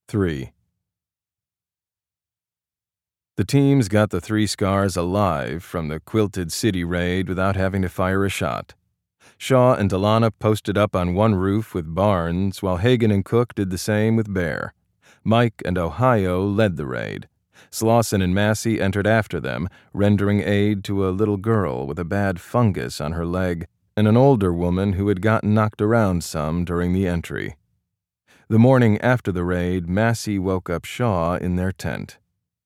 3. The teams got the 3 scars alive from the Quilted City raid without having to fire a shot. Shaw and Delana posted up on one roof with Barnes, while Hagen and Cook did the same with Bear. Mike and Ohio led the raid. Slauson and Massey entered after them, rendering aid to a little girl with a bad fungus on her leg and an older woman who had gotten knocked around some during the entry. The morning after the raid, Massey woke up Shaw in their tent.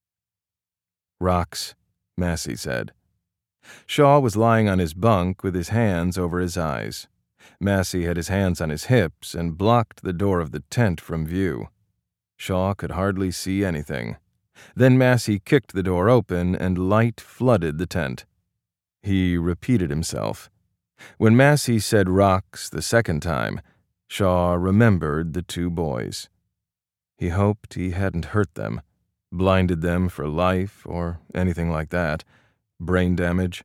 "Rocks," Massey said. Shaw was lying on his bunk with his hands over his eyes. Massey had his hands on his hips and blocked the door of the tent from view. Shaw could hardly see anything. Then Massey kicked the door open and light flooded the tent. He repeated himself. When Massey said rocks the second time, Shaw remembered the 2 boys. He hoped he hadn't hurt them, blinded them for life or anything like that. Brain damage.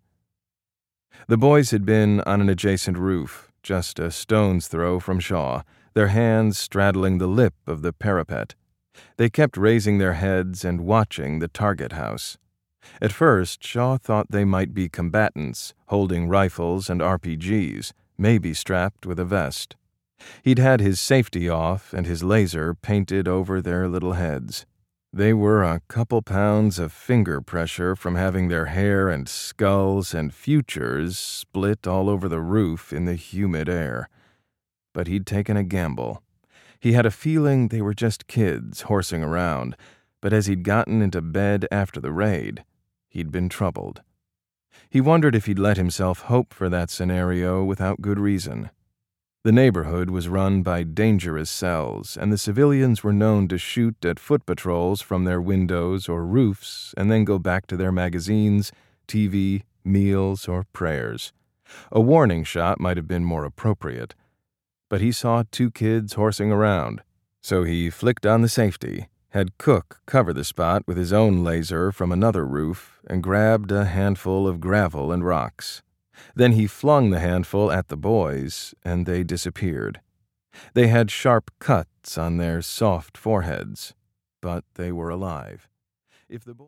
The boys had been on an adjacent roof, just a stone's throw from Shaw, their hands straddling the lip of the parapet. They kept raising their heads and watching the target house. At first, Shaw thought they might be combatants, holding rifles and RPGs, maybe strapped with a vest. He'd had his safety off and his laser painted over their little heads. They were a couple pounds of finger pressure from having their hair and skulls and futures split all over the roof in the humid air. But he'd taken a gamble. He had a feeling they were just kids horsing around, but as he'd gotten into bed after the raid, he'd been troubled. He wondered if he'd let himself hope for that scenario without good reason. The neighborhood was run by dangerous cells, and the civilians were known to shoot at foot patrols from their windows or roofs and then go back to their magazines, TV, meals, or prayers. A warning shot might have been more appropriate. But he saw 2 kids horsing around, so he flicked on the safety, had Cook cover the spot with his own laser from another roof, and grabbed a handful of gravel and rocks. Then he flung the handful at the boys, and they disappeared. They had sharp cuts on their soft foreheads, but they were alive. If the